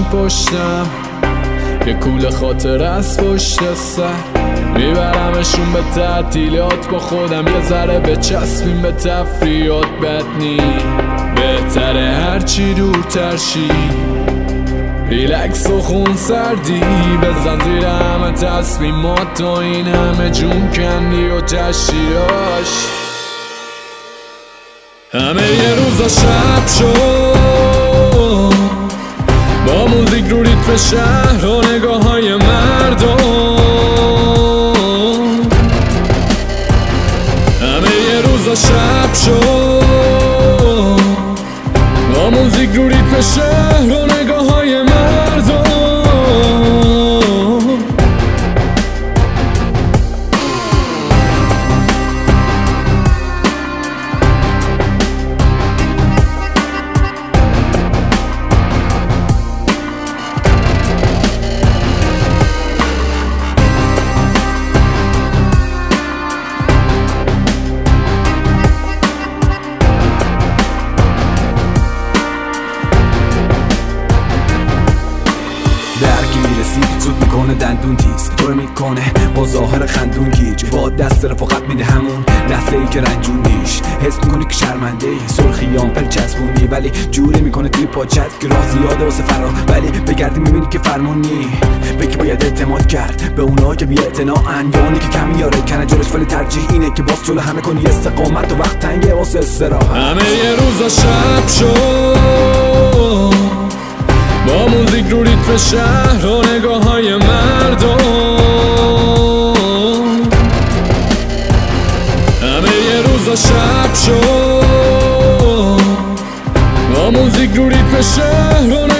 چند پشتم، یه کوله خاطر از پشت سر. میبرمشون به تعطیلات، با خودم یه ذره بچسبیم به تفریحات. بد نی بهتره هرچی دورتر شی، ریلکس و خون سردی بزن زیر همه تصمیمات و این همه جون کندی و تشیراش. همه یه روزا شب شد با موزیک رو ریتم شهر و نگاه های مردم. همه یه روزا شب شد با موزیک رو ریتم شهر و نگاه های مردم. زود میکنه دندون تیز تو میکنه با ظاهر خندون گیج، با دست رفاقت میده همون لحظه ای که رنجونیش. حس میکنی که شرمنده ای، سرخیان پل چسبونی، ولی جوری میکنه توی پاچت که راه زیاده واسه فرار. ولی بگردی میبینی که فرمونی، بگی باید اعتماد کرد به اونا که بی اعتناعن، یا اونی که کمی یاره کنه جلوش، ولی ترجیح اینه که باز جلو همه کنی استقامت و وقت تنگه واسه استراحت. همه یه روزا شب شد با موزیک رو ریتم شهر و نگاه های مردم. همه یه روزا شب شد با موزیک رو ریتم شهر و